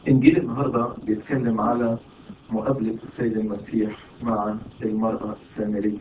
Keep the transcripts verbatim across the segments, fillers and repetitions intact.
إنجيل النهاردة بيتكلم على مقابلة السيد المسيح مع المرأة السامرية.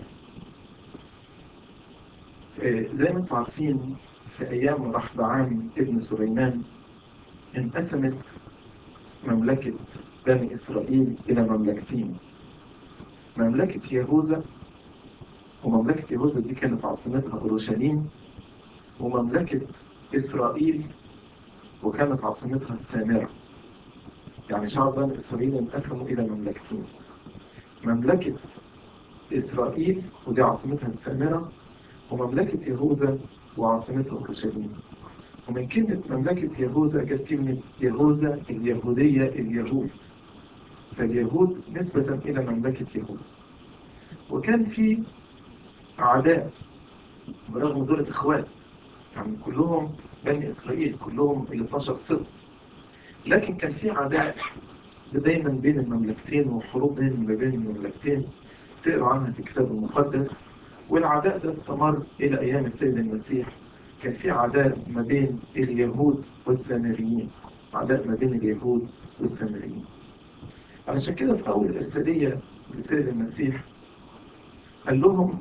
زي ما انتم عارفين في أيام رحبعام ابن سليمان انقسمت مملكة بني إسرائيل إلى مملكتين، مملكة يهوذا، ومملكة يهوذا دي كانت عاصمتها أورشليم، ومملكة إسرائيل وكانت عاصمتها السامرة. يعني شعب بني إسرائيل انقسموا إلى مملكتين، مملكة إسرائيل ودي عاصمتها السامرة، ومملكة يهوذا وعاصمتها أورشليم. ومن كلمة مملكة يهوذا جت كلمة يهوذا اليهودية اليهود، فاليهود نسبة إلى مملكة يهوذا. وكان في أعداء برغم دول إخوات، يعني كلهم بني إسرائيل كلهم ال اثناشر سبط، لكن كان في عداء دايما بين المملكتين وحروب بين بين المملكتين تقرأ عنها في الكتاب المقدس. والعداء ده استمر إلى أيام السيد المسيح. كان في عداء ما بين اليهود والسامريين، عداء ما بين اليهود والسامريين. علشان كده في أول الإرسالية للسيد المسيح قال لهم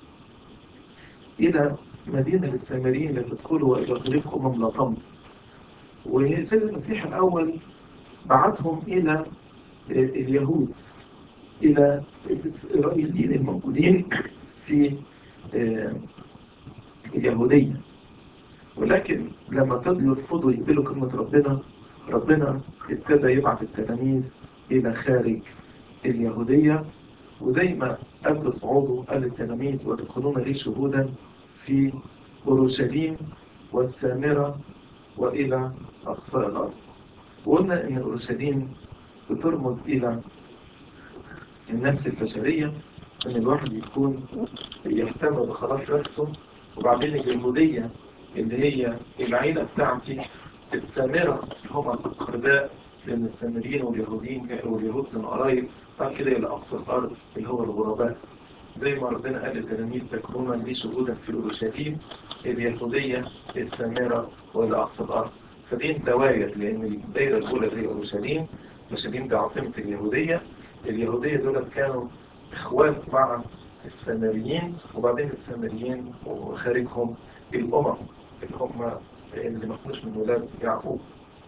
إلى مدينة السامريين لا تدخلوا وإلى غريبكم أمم لا تمضوا. والسيد المسيح الأول بعتهم إلى اليهود، إلى الإسرائيليين الموجودين في اليهودية، ولكن لما ابتدوا يرفضوا يقبلوا كلمة ربنا، ربنا ابتدى يبعث التلاميذ إلى خارج اليهودية. وزي ما قبل صعوده قال التلاميذ وتدخلون لي شهودا في أورشليم والسامرة وإلى أقصى الأرض. وقلنا إن أورشليم بترمز إلى النفس البشرية، إن الواحد يكون يهتم بخلاص نفسه. وبعدين اليهودية اللي هي العيلة بتاعتي، السامرة هم الأقرباء، لأن السامريين واليهوديين واليهود كانوا قرايب، بعد كده إلى أقصى الأرض اللي هو الغرباء. زي ما ربنا قال للتلاميذ تكونون لي شهودا في أورشليم، اليهودية، السامرة وإلى أقصى الأرض. فدي دوائر، لأن الدائرة الأولى هي أورشليم، أورشليم دي عاصمة اليهودية. اليهودية دول كانوا إخوات مع السامريين، وبعدين السامريين وخارجهم الأمم اللي هم اللي ما كانوش من ولاد يعقوب.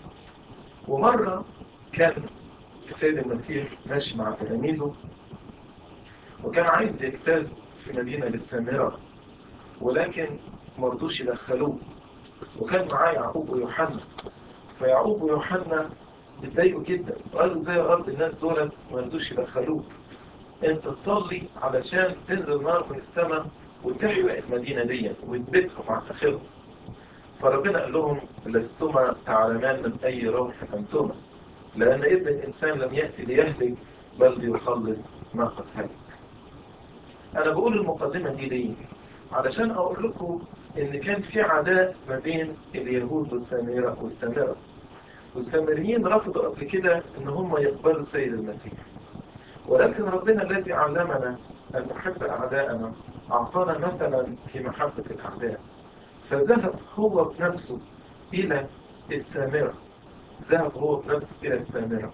ومرة كان السيد المسيح ماشي مع تلاميذه وكان عايز يجتاز في مدينة للسامرة، ولكن مرضوش يدخلوه، وكان معاه يعقوب ويوحنا. فيعقوب ويوحنا اتضايقوا جدا وقالوا ازاي يا رب الناس دول مرضوش يدخلوك، انت تصلي علشان تنزل نار من السماء وتحرق المدينة دي وتبيتهم مع اخرهم. فربنا قال لهم لستما تعلمان من اي روح انتما، لان ابن الانسان لم يأتي ليهلك بل ليخلص ما قد هلك. انا بقول المقدمة دي ليه؟ علشان اقول لكم ان كان في عداء ما بين اليهود والسامرة والسامرة والسامريين رفضوا قبل كده ان هم يقبلوا السيد المسيح. ولكن ربنا الذي علمنا أن نحب أعداءنا أعطانا مثلا في محبة الأعداء، فذهب هو بنفسه إلى السامرة، ذهب هو بنفسه إلى السامرة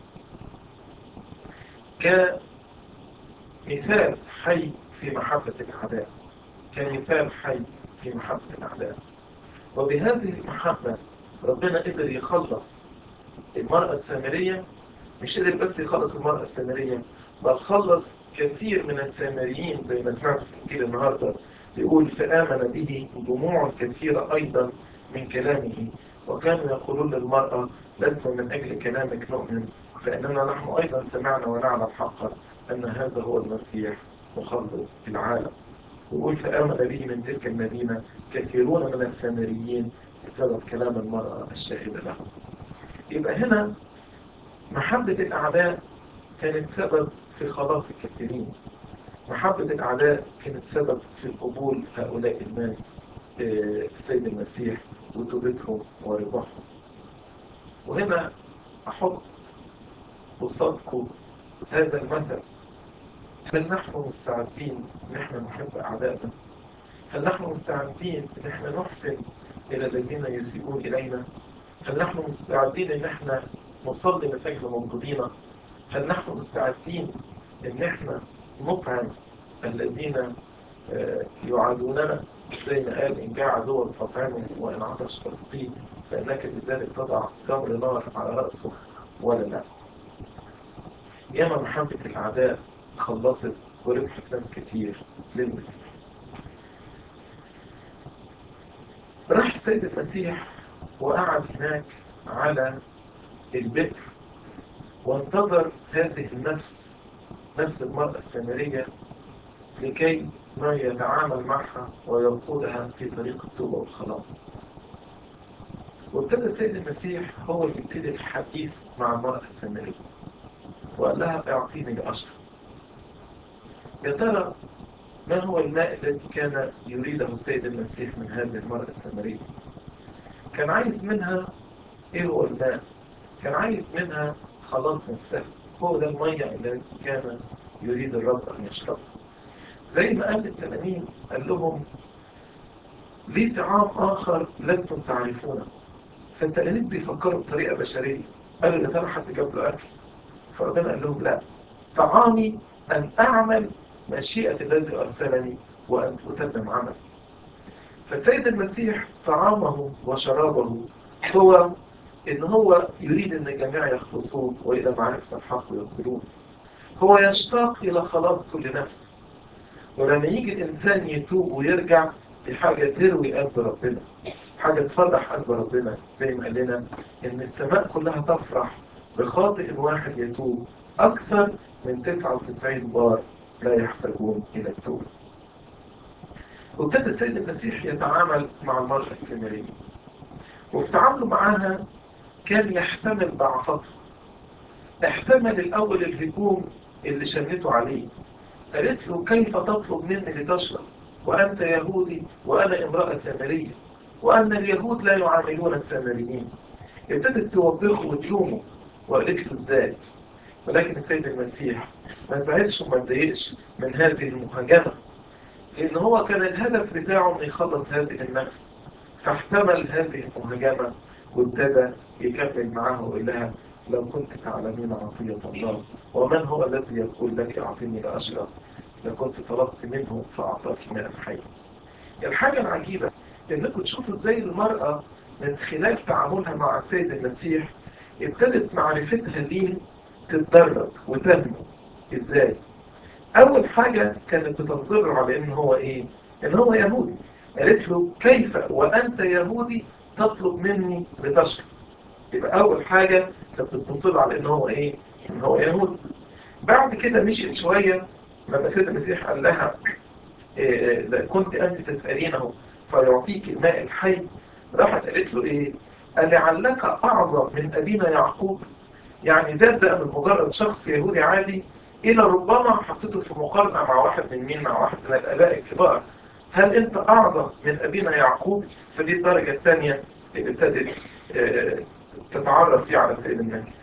كمثال حي في محبة الأعداء، كمثال حي في محبة الأعداء. وبهذه المحبة ربنا قدر يخلص المرأة السامرية. مش قدر بس يخلص المرأة السامرية، بل خلص كثير من السامريين زي ما سمعت في الإنجيل النهارده، يقول فآمن به جموع كثيرة أيضا من كلامه، وكانوا يقولون للمرأة لسنا من أجل كلامك نؤمن، فإننا نحن أيضا سمعنا ونعلم حقا أن هذا هو المسيح مخلص العالم. يقول فآمن به من تلك المدينة كثيرون من السامريين بسبب كلام المرأة الشاهدة لهم. يبقى هنا محبة الأعداء كانت سبب في خلاص الكثيرين، محبة الأعداء كانت سبب في قبول هؤلاء الناس السيد المسيح وتوبتهم ورضاهم. وهنا أحط قصادكم هذا المثل. هل نحن مستعدين ان احنا نحب أعدائنا؟ هل نحن مستعدين ان احنا نحسن إلى الذين يسيئون إلينا؟ هل نحن مستعدين ان احنا نصلي من أجل موجودين؟ هل نحن مستعدين إن إحنا نطعم الذين يعادوننا زي ما قال إن جاء عدوا فاطعمه وإن عطش فاسقيه فإنك بذلك تضع جمر نار على رأسه ولا لا؟ ياما محبة الأعداء خلصت وربحت ناس كتير للمسيح. راح السيد المسيح وقعد هناك على البئر وانتظر هذه النفس، نفس المرأة السامرية، لكي ما يتعامل معها وينقذها في طريق التوبة والخلاص. وابتدى السيد المسيح هو اللي يبتدي الحديث مع المرأة السامرية وقال لها اعطيني الأشرب. يا ترى ما هو الماء الذي كان يريده السيد المسيح من هذه المرأة السامرية؟ كان عايز منها ايه هو الماء؟ كان عايز منها خلاص نفسها، هو ده المية التي كان يريد الرب أن يشربها. زي ما قال التلاميذ قال لهم لي طعام آخر لستم تعرفونه. فالتلاميذ بيفكروا بطريقة بشرية، قالوا يا ترى حد جاب له أكل؟ فربنا قال لهم لا، طعامي أن أعمل مشيئة الذي أرسلني وأن أتمم عمل. فالسيد المسيح طعامه وشرابه هو إن هو يريد أن الجميع يخلصون وإلى معرفة الحق يقبلون. هو يشتاق إلى خلاص كل نفس، ولما يجي الإنسان يتوب ويرجع دي حاجة تروي قلب ربنا، حاجة تفرح قلب ربنا، زي ما قال لنا إن السماء كلها تفرح بخاطئ واحد يتوب أكثر من تسعة وتسعين بار لا يحتاجون إلى التوبة. وابتدى السيد المسيح يتعامل مع المرأة السامرية، وفي تعامله معها كان يحتمل ضعفاتها. احتمل الأول الهجوم اللي شنته عليه، قالت له كيف تطلب مني لتشرب وأنت يهودي وأنا امرأة سامرية وأن اليهود لا يعاملون السامريين. ابتدت توبخه وتلومه وقالت له ازاي؟ ولكن السيد المسيح ما زعلش وما اتضايقش من هذه المهاجمة، لأن هو كان الهدف بتاعه أن يخلص هذه النفس، فاحتمل هذه المهاجمة وابتدى يكمل معها ويقول لها لو كنت تعلمين عطية الله ومن هو الذي يقول لك أعطيني لأشرب لكنت طلبت منه فأعطاك ماء حي. الحاجة العجيبة إنكم تشوفوا ازاي المرأة من خلال تعاملها مع السيد المسيح ابتدت معرفتها ليه تتدرج وتنمو. ازاي؟ أول حاجة كانت بتنظر على إن هو إيه؟ إن هو يهودي. قالت له كيف وأنت يهودي تطلب مني لتشرب؟ يبقى أول حاجة كانت بتنظر على إن هو إيه؟ إن هو يهودي. بعد كده مشيت شوية لما السيد المسيح قال لها إيه كنت أنت تسألينه فيعطيك الماء الحي، راحت قالت له إيه؟ قال لعلك أعظم من أبينا يعقوب. يعني ذات ده من مجرد شخص يهودي عادي إلى ربما حطيته في مقارنة مع واحد من مين؟ مع واحد من الآباء الكبار. هل أنت أعظم من أبينا يعقوب؟ فدي الدرجة الثانية اللي ابتدت اه تتعرف فيها على السيد المسيح.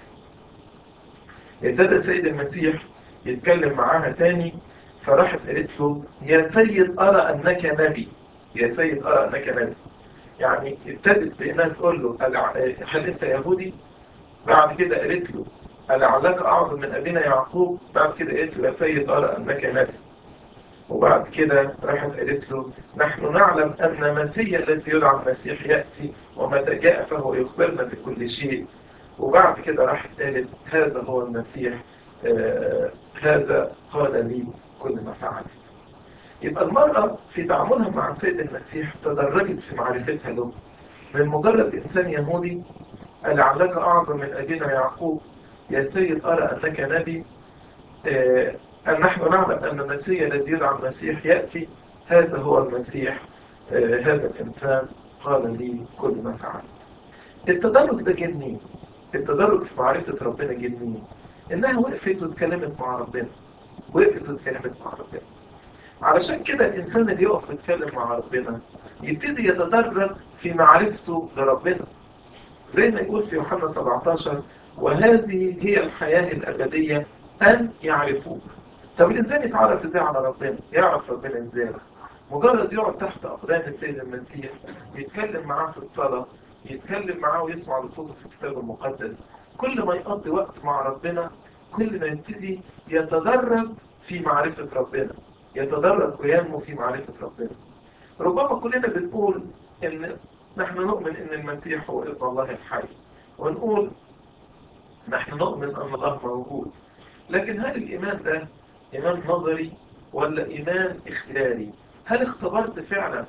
ابتدى السيد المسيح يتكلم معاها تاني، فراحت قالت له يا سيد أرى أنك نبي. يا سيد أرى أنك نبي، يعني ابتدت بأنها تقول له هل أنت يهودي؟ بعد كده قالت له لعلك أعظم من أبينا يعقوب. بعد كده قالت له يا سيد أرى أنك نبي. وبعد كده راحت قالت له نحن نعلم أن مسيح الذي يدعى المسيح يأتي ومتى جاء فهو يخبرنا بكل شيء. وبعد كده راحت قالت هذا هو المسيح، آه هذا قال لي كل ما فعلت. يبقى المرأة في تعاملها مع السيد المسيح تدرجت في معرفتها له، من مجرد إنسان يهودي لعلك أعظم من أبينا يعقوب، يا سيد أرى أنك نبي، آه أن نحن نعلم أن المسيح الذي يدعى المسيح يأتي، هذا هو المسيح، آه هذا الإنسان قال لي كل ما فعل. التدرج ده جه منين؟ التدرج في معرفة ربنا جه منين؟ إنها وقفت واتكلمت مع ربنا، وقفت واتكلمت مع ربنا. علشان كده الإنسان اللي يقف ويتكلم مع ربنا يبتدي يتدرج في معرفته لربنا، زي ما يقول في يوحنا سبعتاشر وهذه هي الحياة الأبدية أن يعرفوك. طب الإنسان يتعرف إزاي على ربنا؟ يعرف ربنا إزاي؟ مجرد يقعد تحت أقدام السيد المسيح، يتكلم معاه في الصلاة، يتكلم معاه ويسمع لصوته في الكتاب المقدس، كل ما يقضي وقت مع ربنا كل ما يبتدي يتدرب في معرفة ربنا، يتدرب وينمو في معرفة ربنا. ربما كلنا بنقول إن نحن نؤمن إن المسيح هو ابن الله الحي، ونقول نحن نؤمن أن الله موجود، لكن هل الإيمان ده إيمان نظري ولا إيمان اختياري؟ هل اختبرت فعلا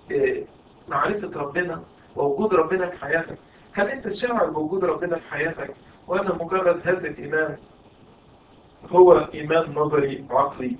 معرفة ربنا ووجود ربنا في حياتك؟ هل أنت شاعر بوجود ربنا في حياتك وأنا مجرد هذا الإيمان هو إيمان نظري عقلي؟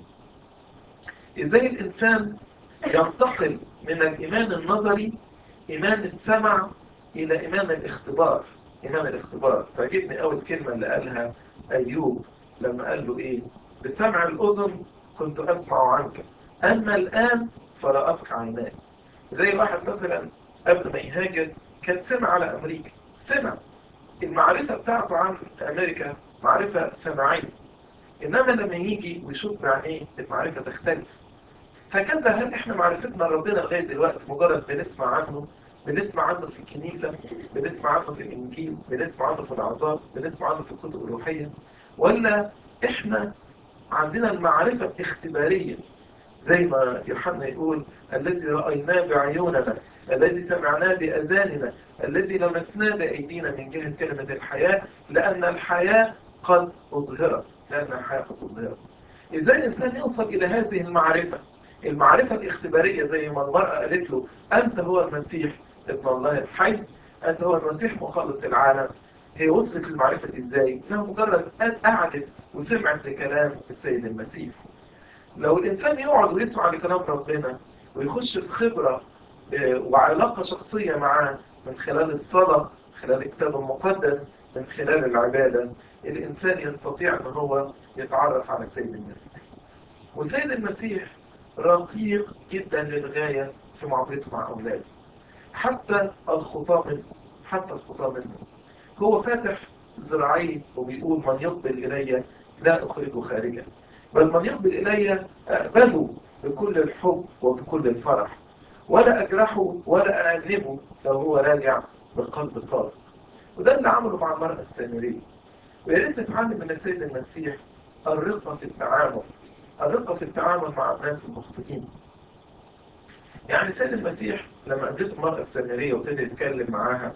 إزاي الإنسان ينتقل من الإيمان النظري إيمان السمع إلى إيمان الاختبار؟ إيمان الاختبار فعجبني أول كلمة اللي قالها أيوب لما قال له إيه؟ بسمع الأذن كنت أسمع عنك، أما الآن فرأتك عيناي. زي واحد مثلا قبل ما يهاجر كان سمع على أمريكا، سمع المعرفة بتاعته عن أمريكا معرفة سمعية، إنما لما يجي ويشوف بعينيه المعرفة تختلف. هكذا هل إحنا معرفتنا ربنا لغاية دلوقتي مجرد بنسمع عنه، بنسمع عنه في الكنيسة، بنسمع عنه في الإنجيل، بنسمع عنه في العظات، بنسمع عنه في الكتب الروحية، ولا إحنا عندنا المعرفة الاختبارية زي ما يوحنا يقول الذي رأيناه بعيوننا، الذي سمعناه بأذاننا، الذي لمسناه بأيدينا من جهة كلمة الحياة، لأن الحياة قد أظهرت، لأن الحياة قد أظهرت. إزاي الإنسان يوصل إلى هذه المعرفة المعرفة الاختبارية زي ما المرأة قالت له أنت هو المسيح ابن الله الحي، أنت هو المسيح مخلص العالم؟ هي وصلت للمعرفة إزاي؟ إنها مجرد قعدت وسمعت لكلام السيد المسيح. لو الإنسان يقعد ويسمع لكلام ربنا ويخش في خبرة وعلاقة شخصية معاه من خلال الصلاة، من خلال الكتاب المقدس، من خلال العبادة، الإنسان يستطيع أن هو يتعرف على السيد المسيح. والسيد المسيح رقيق جدا للغاية في معاملته مع أولاده، حتى الخطاة منه، حتى الخطاة منه هو فاتح ذراعيه وبيقول من يقبل إلي لا أخرجه خارجا، بل من يقبل إلي أقبله بكل الحب وبكل الفرح، ولا أجرحه ولا أأنبه لو هو راجع بالقلب صادق. وده اللي عمله مع المرأة السامرية. وياريت نتعلم من السيد المسيح الرقة في التعامل، الرقة في التعامل مع الناس المخطئين. يعني السيد المسيح لما قابلته المرأة السامرية وابتدى يتكلم معاها،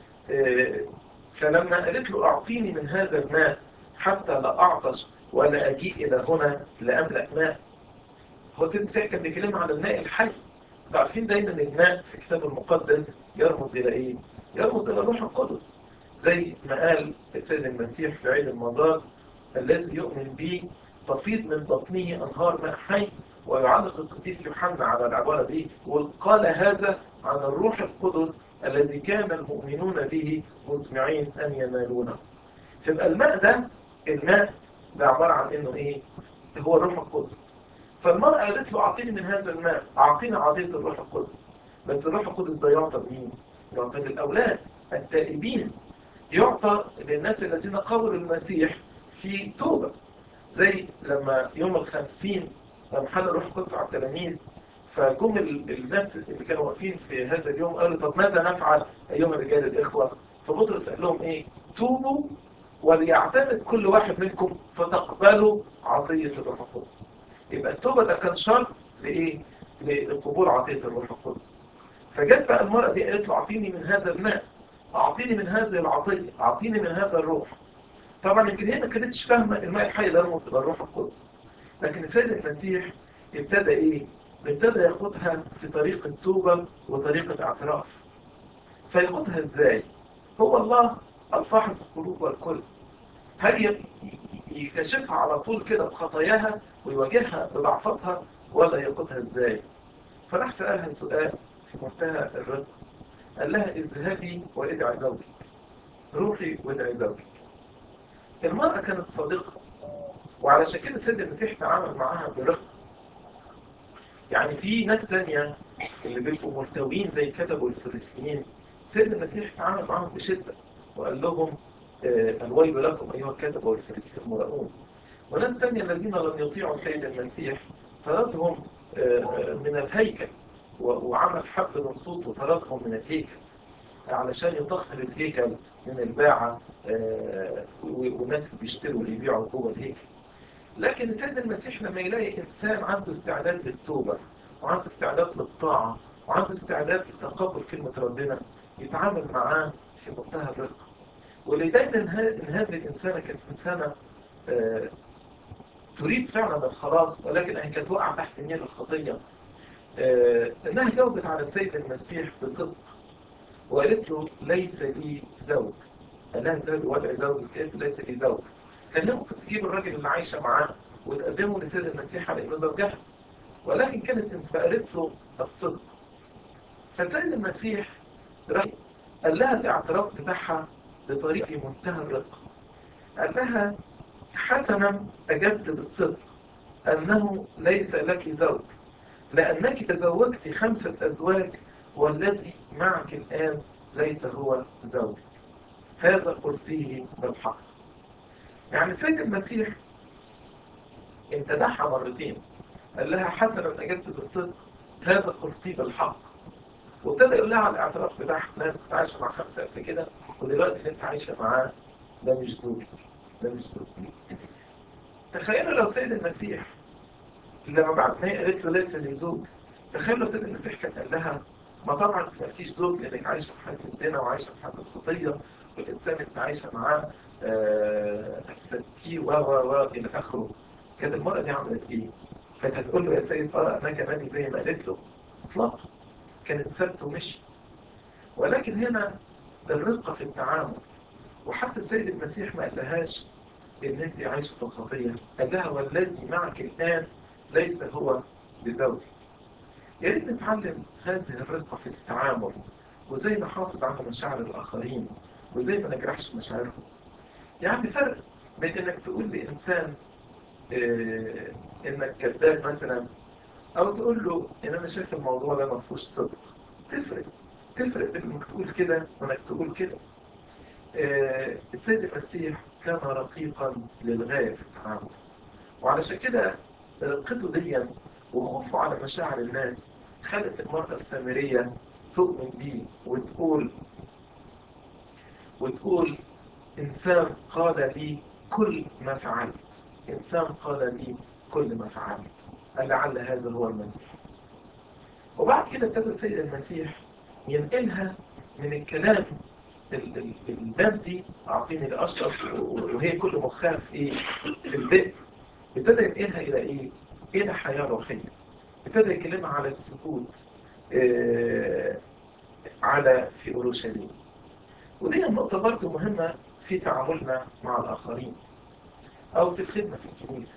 فلما قالت له أعطيني من هذا الماء حتى لا أعطش ولا أجيء إلى هنا لأملأ ماء. هو السيد المسيح كان بيكلم عن الماء الحي. عارفين دايما الماء في الكتاب المقدس يرمز إلى إيه؟ يرمز إلى الروح القدس، زي ما قال السيد المسيح في عيد المزار الذي يؤمن به تفيض من بطنه أنهار ماء حي. ويعلق القديس يوحنا على العبارة دي وقال هذا عن الروح القدس الذي كان المؤمنون به مسمعين أن ينالونه. فيبقى الماء ده، الماء ده عبارة عن إنه إيه؟ هو الروح القدس. فالمرأة قالت له أعطيني من هذا الماء، أعطينا عطية الروح القدس. بس الروح القدس ده يعطى لمين؟ يعطى للأولاد التائبين، يعطى للناس الذين قبلوا المسيح في توبة. زي لما يوم الخمسين لما حل الروح القدس على التلاميذ، فجم الناس اللي كانوا واقفين في هذا اليوم قالوا طب ماذا نفعل أيها الرجال الإخوة؟ فبطرس قال لهم إيه؟ توبوا وليعتمد كل واحد منكم فتقبلوا عطية الروح القدس. يبقى التوبة ده كان شرط لإيه؟ لقبول عطية الروح القدس. فجت بقى المرأة دي قالت له أعطيني من هذا الماء، أعطيني من هذه العطية، أعطيني من هذا الروح. طبعا يمكن هي ما كانتش فاهمة الماء الحي ده يرمز إلى الروح القدس، لكن السيد المسيح ابتدى إيه؟ ابتدى ياخدها في طريق التوبة وطريقة اعتراف. فياخدها إزاي؟ هو الله الفاحص القلوب والكل، هل يكشفها على طول كده بخطاياها ويواجهها بضعفتها ولا ياخدها إزاي؟ فراح سألها سؤال في منتهى الرضا، قال لها اذهبي وادعي زوجك، روحي وادعي زوجك. المرأة كانت صادقة، وعلشان كده السيد المسيح تعامل معاها برقة. يعني في ناس تانية اللي بيبقوا مرتوين زي كتبوا الفريسيين، السيد المسيح تعامل معاهم بشدة وقال لهم الويل لكم أيها الكتبة والفريسيين المراؤون. وناس تانية الذين لم يطيعوا السيد المسيح طردهم من الهيكل، وعمل حفل من صوت وطردهم من الهيكل علشان يطهر الهيكل من الباعة آه، وناس بيشتروا ويبيعوا جوه الهيكل. لكن السيد المسيح لما يلاقي إنسان عنده استعداد للتوبة وعنده استعداد للطاعة وعنده استعداد لتقبل كلمة ربنا، يتعامل معاه في منتهى الرقة. ولدينا إن هذه الإنسانة كانت إنسانة آه، تريد فعلا الخلاص، ولكن هي كانت واقعة تحت نير الخطية. آه، إنها جاوبت على السيد المسيح بصدق وقالت له ليس لي زوج. قال لها ازاي بوضع زوج؟ قالت له ليس لي زوج. كان ممكن تجيب الراجل اللي عايشة معاه وتقدمه لسيد المسيح على إنه زوجها، ولكن كانت قالت له الصدق. فالسيد المسيح قال لها الاعتراف بتاعها بطريقة في منتهى الرقة. قال لها حسنا أجبت بالصدق أنه ليس لك زوج، لأنك تزوجت خمسة أزواج والذي معك الآن ليس هو زوج. هذا قلتيه بالحق. يعني سيد المسيح امتدحها مرتين، قال لها حسنا أجبت بالصدق، هذا قلتيه بالحق. وابتدى يقول لها على الاعتراف بتاعها، انا كنت عايشه مع خمسه قبل كده، ودلوقتي اللي انت عايشه معاه ده مش زوجي، ده مش زوجي. تخيلوا لو سيد المسيح لما بعد ما هي قالت له ليس لي زوج، تخيلوا لو سيد المسيح كان قال لها ما طبعا ما فيش زوج لانك عايشه في حاله الزنا وعايشه في حاله الخطيه، والانسان اللي انت عايشه معاه افسدتيه و و و الى اخره. كانت المراه دي عملت ايه؟ كانت هتقول له يا سيد اه انا كمان زي ما قالت له؟ اطلاقا. كانت سابته ومشي. ولكن هنا الرقة في التعامل. وحتى السيد المسيح ما قالهاش ان انت عايشة في الخطية، قال لها والذي معك الآن ليس هو بزوجك. يا ريت نتعلم هذه الرقة في التعامل، وزي نحافظ على مشاعر الآخرين، وزي ما نجرحش مشاعرهم. يعني فرق بين انك تقول لإنسان اه انك كذاب مثلا، او تقول له ان انا شايف الموضوع ده ما فيهوش صدق. تفرق تفرق بين انك تقول كده وانك تقول كده. آه السيد المسيح كان رقيقا للغاية في التعامل، وعلشان كده رقته ديا وخوفه على مشاعر الناس خلت المرأة السامرية تؤمن بيه وتقول وتقول إنسان قال لي كل ما فعلت، إنسان قال لي كل ما فعلت. لعل هذا هو المسيح. وبعد كده ابتدى السيد المسيح ينقلها من الكلام المادي أعطيني الأشرف وهي كل مخها في إيه؟ في الذئب. ابتدى ينقلها إلى إيه؟ إلى حياة روحية. ابتدى يكلمها على السكوت آه على في أورشليم. ودي النقطة برضه مهمة في تعاملنا مع الآخرين أو في الخدمة في الكنيسة.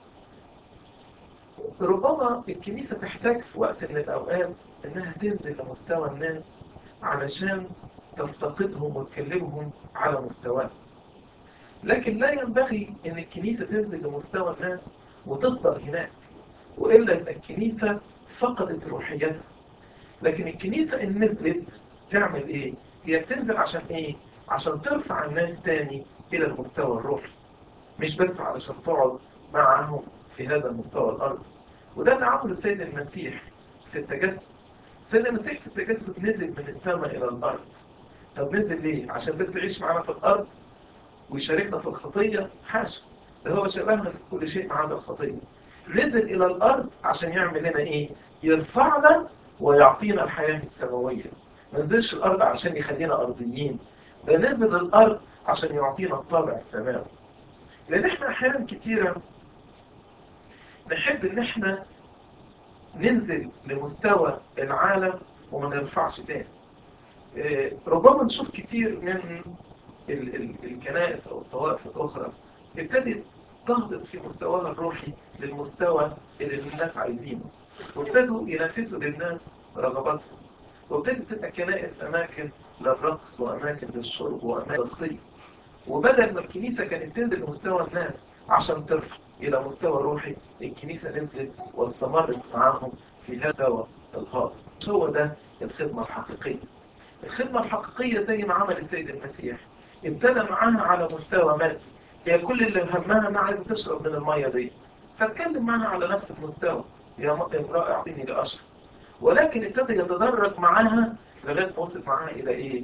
ربما الكنيسة تحتاج في وقت من الأوقات إنها تنزل لمستوى الناس علشان تفتقدهم وتكلمهم على مستواهم. لكن لا ينبغي إن الكنيسة تنزل لمستوى الناس وتفضل هناك، وإلا إن الكنيسة فقدت روحيتها. لكن الكنيسة إن نزلت تعمل إيه؟ هي بتنزل عشان إيه؟ عشان ترفع الناس تاني إلى المستوى الروحي، مش بس علشان تقعد معهم في هذا المستوى الأرض. وده اللي عمله السيد المسيح في التجسد. السيد المسيح في التجسد نزل من السماء إلى الأرض. طب نزل ليه؟ عشان بس يعيش معنا في الأرض ويشاركنا في الخطية؟ حاشا، ده هو شبهنا في كل شيء ما عدا الخطية. نزل إلى الأرض عشان يعمل لنا إيه؟ يرفعنا ويعطينا الحياة السماوية. ما نزلش الأرض عشان يخلينا أرضيين، ده نزل الأرض عشان يعطينا الطابع السماوي. لأن إحنا أحيانا كتيرة نحب إن إحنا ننزل لمستوى العالم وما نرفعش تاني. إيه ربما نشوف كتير من ال ال الكنائس أو الطوائف الأخرى ابتدت تهبط في مستواها الروحي للمستوى اللي الناس عايزينه، وابتدوا ينفذوا للناس رغباتهم، وابتدت تبقى كنائس أماكن للرقص وأماكن للشرب وأماكن للخير. وبدل ما الكنيسة كانت تنزل لمستوى الناس عشان ترفع إلى مستوى روحي، الكنيسة نزلت واستمرت معاهم في هذا الهابط. هو ده الخدمة الحقيقية. الخدمة الحقيقية زي ما عمل السيد المسيح، ابتدى معاها على مستوى مادي. هي كل اللي همها انها عايزة تشرب من المية دي، فاتكلم معاها على نفس المستوى، يا امرأة اعطيني لأشرب. ولكن ابتدى يتدرج معاها لغاية ما وصل معاها إلى إيه؟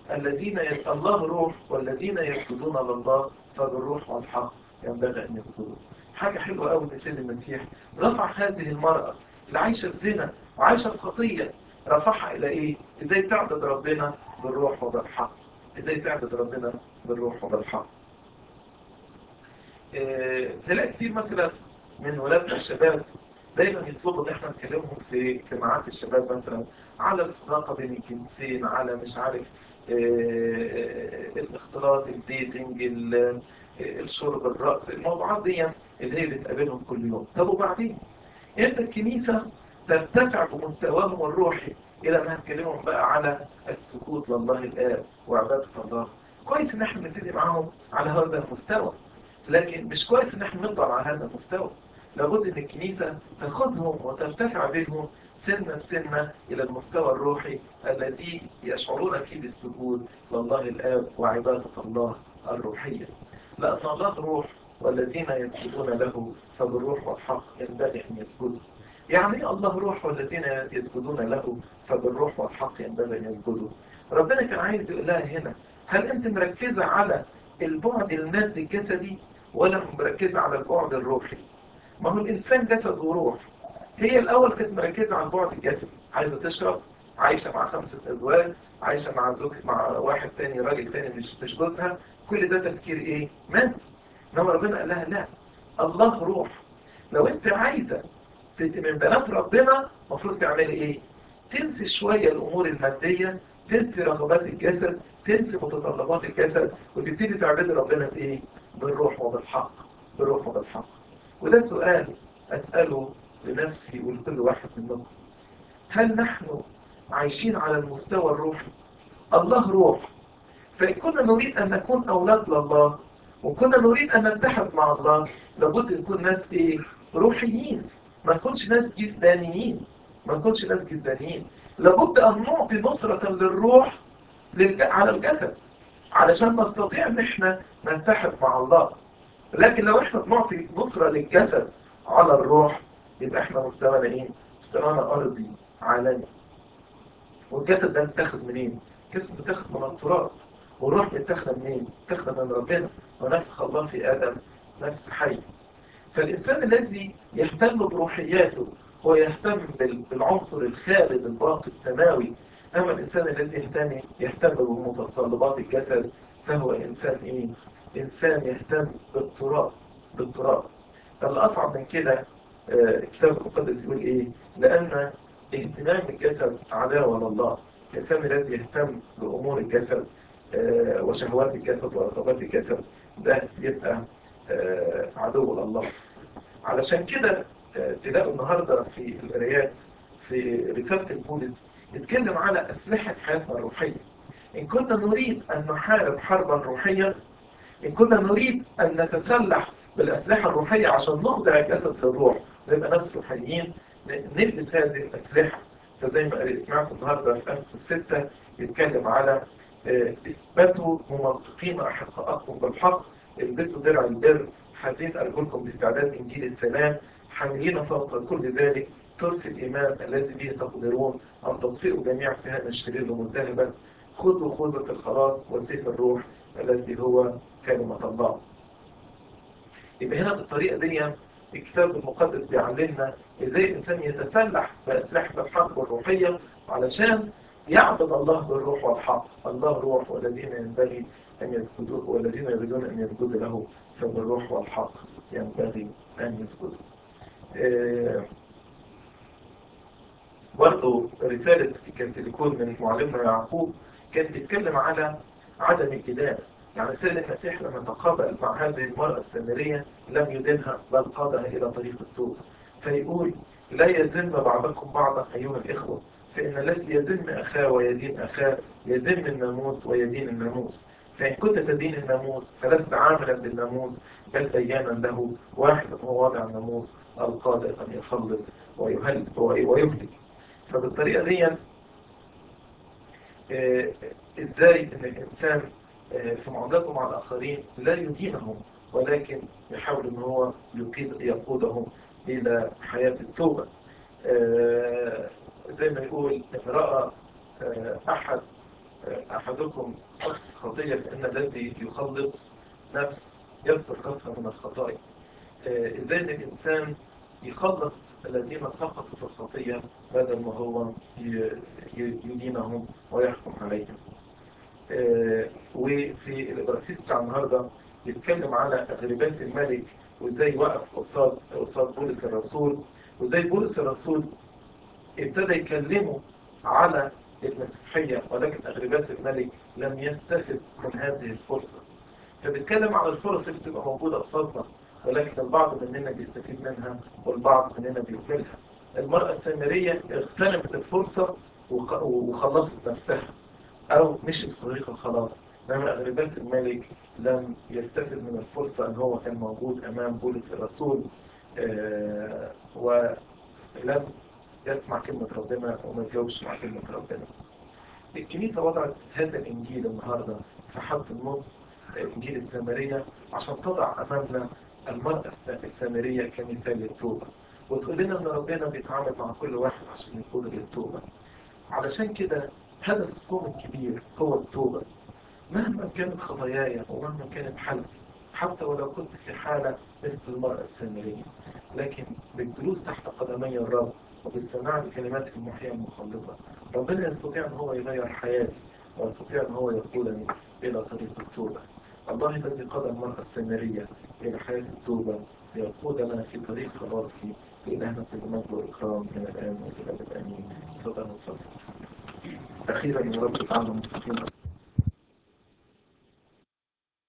الذين يس... الله روح والذين يسجدون لله فبالروح والحق ينبغي أن يسجدوا. حاجة حلوة قوي إن سيد المسيح رفع هذه المرأة اللي عايشة في زنا وعايشة في خطية، رفعها إلى إيه؟ إزاي تعبد ربنا بالروح وبالحق. إزاي تعبد ربنا بالروح وبالحق. إيه... تلاقي كتير مثلا من ولادنا الشباب دايما يطلبوا ان احنا نكلمهم في اجتماعات الشباب مثلا على الصداقه بين الجنسين، على مش عارف إيه الاختلاط، الديتنج، الشرب، الرقص، الموضوعات دي اللي هي بتقابلهم كل يوم. طب وبعدين انت الكنيسه ترتفع بمستواهم الروحي الى انها تكلمهم بقى على السجود لله الاب وعباده الله. كويس ان احنا نبتدي معاهم على هذا المستوى، لكن مش كويس ان احنا نفضل على هذا المستوى. لابد ان الكنيسة تاخذهم وترتفع بهم سنة بسنة الى المستوى الروحي الذي يشعرون فيه بالسجود لله الآب وعبادة الله الروحية. لأن الله روح والذين يسجدون له فبالروح والحق ينبغي أن يسجدوا. يعني الله روح والذين يسجدون له فبالروح والحق ينبغي أن يسجدوا. ربنا كان عايز يقول لها هنا: هل أنت مركزة على البعد المادي الجسدي ولا مركزة على البعد الروحي؟ ما هو الإنسان جسد وروح. هي الأول كانت مركزة على البعد الجسدي، عايزة تشرب، عايشة مع خمسة أزواج، عايشة مع زوج، مع واحد تاني، راجل تاني مش مش جوزها، كل ده تفكير إيه؟ مادي. إنما ربنا قال لها لا، الله روح. لو أنت عايزة من بنات ربنا المفروض تعملي إيه؟ تنسي شوية الأمور المادية، تنسي رغبات الجسد، تنسي متطلبات الجسد، وتبتدي تعبدي ربنا بإيه؟ بالروح وبالحق. بالروح وبالحق. وده سؤال أسأله لنفسي ولكل واحد منكم: هل نحن عايشين على المستوى الروحي؟ الله روح، فإن كنا نريد أن نكون أولاد لله وكنا نريد أن نتحد مع الله لابد نكون ناس إيه؟ روحيين، ما نكونش ناس جسدانيين، ما نكونش ناس جسدانيين. لابد أن نعطي نصرة للروح على الجسد علشان نستطيع أن احنا نتحد مع الله. لكن لو احنا بنعطي نصرة للجسد على الروح يبقى احنا مستوانا ايه؟ مستوانا ارضي عالمي. والجسد ده متاخد منين؟ الجسد متاخد من التراب، والروح متاخد منين؟ متاخد من ربنا، ونفخ الله في ادم نفس حي. فالانسان الذي يهتم بروحياته هو يهتم بالعنصر الخالد الباقي السماوي. اما الانسان الذي يهتم يهتم بمتطلبات الجسد فهو انسان ايه؟ إنسان يهتم بالتراب. بالتراب. الأصعب من كده الكتاب المقدس يقول إيه؟ لأن اهتمام الجسد عداوة لله. الإنسان الذي يهتم بأمور الجسد وشهوات الجسد ورغبات الجسد ده يبقى عدو لله. علشان كده تلاقوا النهاردة في القرايات في رسالة البولس يتكلم على أسلحة حياتنا الروحية. إن كنا نريد أن نحارب حربا روحية، إن كنا نريد أن نتسلح بالأسلحة الروحية عشان نخضع الجسد للروح ونبقى ناس روحيين، نلبس هذه الأسلحة. فزي ما سمعت النهاردة في أمس الستة يتكلم على اثبتوا ممنطقين أحقاءكم بالحق، البسوا درع البر، حزين أرجلكم باستعداد إنجيل السلام، حاملين فوق كل ذلك ترس الإيمان الذي به تقدرون أن تطفئوا جميع سهام الشرير الملتهبة، خذوا خوذة الخلاص وسيف الروح الذي هو كلمة الله. يبقى هنا بالطريقة دي الكتاب المقدس بيعلمنا ازاي الانسان يتسلح بأسلحة الحق والروحية علشان يعبد الله بالروح والحق. الله روح والذين ينبغي أن يسجدوا والذين يريدون أن يسجدوا له فبالروح والحق ينبغي أن يسجدوا. إيه برضو رسالة كانتليكون من معلمنا يعقوب كانت تتكلم على عدم الجدال. يعني سيد المسيح لما تقابل مع هذه المرأة السامرية لم يدينها بل قادها إلى طريق التوبة. فيقول: لا يذم بعضكم بعضا أيها الإخوة، فإن الذي يذم أخاه ويدين أخاه يذم الناموس ويدين الناموس. فإن كنت تدين الناموس فلست عاملا بالناموس بل ديانا له، واحد هو واضع الناموس القادر أن يخلص ويهلك. فبالطريقة دي آه ازاي ان الانسان آه في معاملته مع الاخرين لا يدينهم ولكن يحاول ان هو يقودهم الى حياة التوبة. آه زي ما يقول: رأى آه احد أحدكم سقط خطية فإن الذي يخلص نفس يستر كثرة من الخطايا. إزاي إن الإنسان يخلص الذين سقطوا في الخطية بدل ما هو يدينهم ويحكم عليهم. وفي الإبراكسيس بتاع النهاردة يتكلم على أغربات الملك وإزاي وقف قصاد قصاد بولس الرسول، وإزاي بولس الرسول ابتدى يكلمه على المسيحية، ولكن أغربات الملك لم يستفد من هذه الفرصة. فبيتكلم على الفرص اللي بتبقى موجودة قصادنا، ولكن البعض مننا بيستفيد منها والبعض مننا بيهملها. المرأة السامرية اغتنمت الفرصة وخلصت نفسها أو مشيت في طريق الخلاص، إنما أغربات الملك لم يستفد من الفرصة أن هو كان موجود أمام بولس الرسول آه ولم يسمع كلمة ربنا وما يجاوبش مع كلمة ربنا. الكنيسة وضعت هذا الإنجيل النهاردة في حد النص، إنجيل السامرية، عشان تضع أمامنا المرأة السامرية كمثال للتوبة، وتقول لنا أن ربنا بيتعامل مع كل واحد عشان يقود للتوبة. علشان كده هدف الصوم الكبير هو التوبة، مهما كانت خطاياي ومهما كانت حالتي، حتى ولو كنت في حالة مثل المرأة السامرية، لكن بالجلوس تحت قدمي الرب وبالسماع لكلمات المحيا المخلصة ربنا يستطيع أن هو يغير حياتي ويستطيع أن هو يقودني إلى طريق التوبة. الله الذي قاد المرأة السامرية إلى حياة التوبة يقودنا في طريق خلاصه، لإلهنا في المجد والإكرام من الآن وإلى الأبد آمين. تفضل نصلي. أخيرا يا رب تعالى مستقيم